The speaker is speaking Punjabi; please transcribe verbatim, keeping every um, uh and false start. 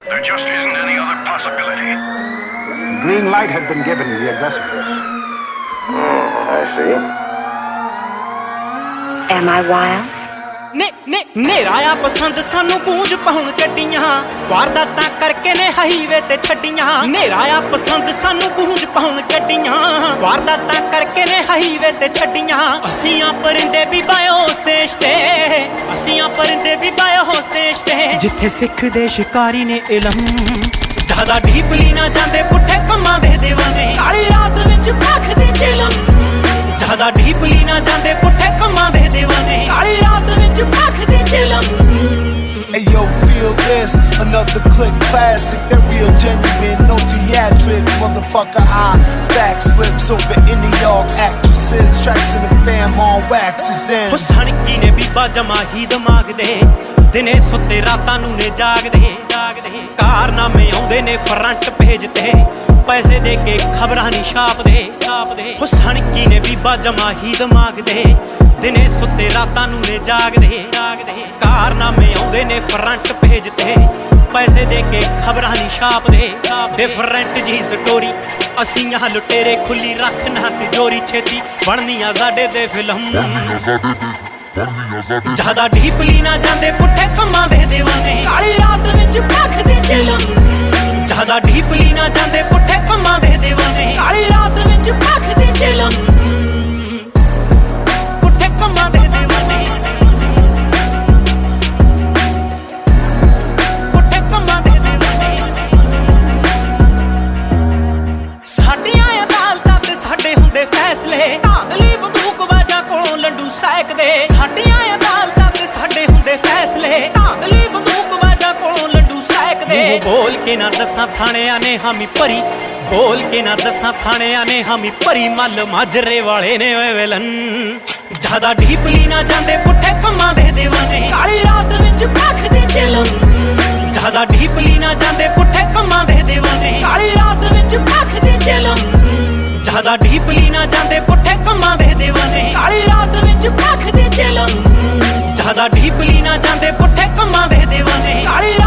There just isn't any other possibility. Green light had been given to the aggressors. Oh, I see. Am I wild? ਨੇ ਨੇ ਨੇਰਾ ਆ ਪਸੰਦ ਸਾਨੂੰ ਗੂੰਜ ਪਾਉਣ ਗੱਡੀਆਂ ਵਾਰਦਾਤਾਂ ਕਰਕੇ ਨੇ ਹਾਈਵੇ ਤੇ ਛੱਡੀਆਂ ਨੇਰਾ ਆ ਪਸੰਦ ਸਾਨੂੰ ਗੂੰਜ ਪਾਉਣ ਗੱਡੀਆਂ ਵਾਰਦਾਤਾਂ ਕਰਕੇ ਨੇ ਹਾਈਵੇ ਤੇ ਛੱਡੀਆਂ ਅਸੀਂ ਆ ਪਰਿੰਦੇ ਵੀ ਬਾਇਓ ਸਟੇਜ ਤੇ ਅਸੀਂ ਆ ਪਰਿੰਦੇ ਵੀ ਬਾਇਓ ਸਟੇਜ ਤੇ ਜਿੱਥੇ ਸਿੱਖ ਦੇ ਸ਼ਿਕਾਰੀ ਨੇ ਇਲਮ ਜ਼ਿਆਦਾ ਡੀਪਲੀ ਨਾ ਜਾਂਦੇ ਪੁੱਠੇ ਕੰਮਾਂ ਦੇ ਦੇਵਾਂਗੇ ਕਾਲੀ ਰਾਤ ਵਿੱਚ ਭਖਦੇ ਚਿਲਮ ਜ਼ਿਆਦਾ ਡੀਪਲੀ ਨਾ ਜਾਂਦੇ ਪੁੱਠੇ ਕੰਮਾਂ ਦੇ ਦੇਵਾਂਗੇ ਕਾਲੀ ਰਾਤ ਵਿੱਚ ਭਖਦੇ ਚਿਲਮ Hey yo, feel this, another click classic, that real genuine, no theatrics, motherfucker, I backs flips over any y'all actresses, tracks in the fam on wax is in. ਹੁਸਨ ਕੀ ਨੇ ਬੀਬਾ ਜਮਾ ਹੀ ਦਿਮਾਗ ਦੇ ਦਿਨੇ ਸੁੱਤੇ ਰਾਤਾਂ ਨੂੰ ਨੇ ਜਾਗਦੇ ਜਾਗਦੇ ਕਾਰਨਾਮੇ ਆਉਂਦੇ ਨੇ ਫਰੰਟ ਪੇਜ ਤੇ ਪੈਸੇ ਦੇ ਕੇ ਖਬਰਾਂ ਨਹੀਂ ਛਾਪਦੇ ਛਾਪਦੇ ਹੁਸਨ ਕੀ ਨੇ ਬੀਬਾ ਜਮਾ ਹੀ ਦਿਮਾਗ ਦੇ ਦਿਨੇ ਸੁੱਤੇ ਰਾਤਾਂ ਨੂੰ ਨੇ ਜਾਗਦੇ ਜਾਗਦੇ ਕਾਰਨਾਮੇ ਆਉਂਦੇ ਨੇ ਫਰੰਟ ਪੇਜ ਤੇ ਪੈਸੇ ਦੇ ਕੇ ਖਬਰਾਂ ਨਹੀਂ ਛਾਪਦੇ ਡਿਫਰੈਂਟ ਜੀ ਸਟੋਰੀ ਅਸੀਂ ਆਹ ਲੁਟੇਰੇ ਖੁੱਲੀ ਰੱਖਣਾ ਤਿਜੋਰੀ ਛੇਤੀ ਬਣਨੀਆਂ ਸਾਡੇ ਦੇ ਫਿਲਮ ਜ਼ਿਆਦਾ ਡੀਪਲੀ ਨਾ ਜਾਂਦੇ ਪੁੱਠੇ ਕੰਮਾਂ ਦੇ ਦੇਵਾਂਗੇ ਕਾਲੀ ਰਾਤ ਵਿੱਚ ਭਖਦੇ ਚਿਲਮ ਜ਼ਿਆਦਾ ਡੀਪਲੀ ਨਾ ਜਾਂਦੇ ਪੁੱਠੇ ਕੰਮਾਂ ਦੇ ਦੇਵਾਂਗੇ ਕਾਲੀ ਰਾਤ ਵਿੱਚ ਭਖਦੇ ਚਿਲਮ ਪੁੱਠੇ ਕੰਮਾਂ ਦੇ ਦੇਵਾਂਗੇ ਪੁੱਠੇ ਕੰਮਾਂ ਦੇ ਦੇਵਾਂਗੇ ਸਾਡੀਆਂ ਅਦਾਲਤਾਂ ਤੇ ਸਾਡੇ ਹੁੰਦੇ ਫੈਸਲੇ ਧਾਂਦਲੀ ਬੰਦੂਕਬਾਜ਼ਾਂ ਕੋਲੋਂ ਲੰਡੂ ਸੈਕਦੇ ਸਾਡੀਆਂ ਅਦਾਲਤਾਂ ਤੇ ਸਾਡੇ ਹੁੰਦੇ ਫੈਸਲੇ ਧਾਂਦਲੀ ਬੰਦੂਕਬਾਜ਼ਾਂ ਕੋਲੋਂ ਲੰਡੂ ਸੈਕਦੇ ਬੋਲ ਕੇ ਨਾ ਦਸਾਂ ਥਾਣਿਆਂ ਨੇ ਹਾਮੀ ਭਰੀ ਬੋਲ ਕੇ ਨਾ ਦਸਾਂ ਥਾਣਿਆਂ ਨੇ ਹਾਮੀ ਭਰੀ ਮੱਲ ਮਾਜਰੇ ਵਾਲੇ ਨੇ ਓਏ ਵਿਲਨ ਜ਼ਿਆਦਾ ਡੀਪਲੀ ਨਾ ਜਾਂਦੇ ਪੁੱਠੇ ਕੰਮਾਂ ਦੇ ਦੇਵਾਂਗੇ ਕਾਲੀ ਰਾਤ ਵਿੱਚ ਭਖਦੇ ਚਿਲਮ ਜ਼ਿਆਦਾ ਡੀਪਲੀ ਨਾ ਜਾਂਦੇ ਪੁੱਠੇ ਕੰਮਾਂ ਦੇ ਦੇਵਾਂਗੇ ਕਾਲੀ ਰਾਤ ਵਿੱਚ ਭਖਦੇ ਚਿਲਮ ਜ਼ਿਆਦਾ ਡੀਪਲੀ ਨਾ ਜਾਂਦੇ ਪੁੱਠੇ ਕੰਮਾਂ ਦੇ ਦੇਵਾਂਗੇ ਕਾਲੀ ਰਾਤ ਵਿੱਚ ਭਖਦੇ ਚਿਲਮ ਜ਼ਿਆਦਾ ਡੀਪਲੀ ਨਾ ਜਾਂਦੇ ਪੁੱਠੇ ਕੰਮਾਂ ਦੇ ਦੇਵਾਂਗੇ ਕਾਲੀ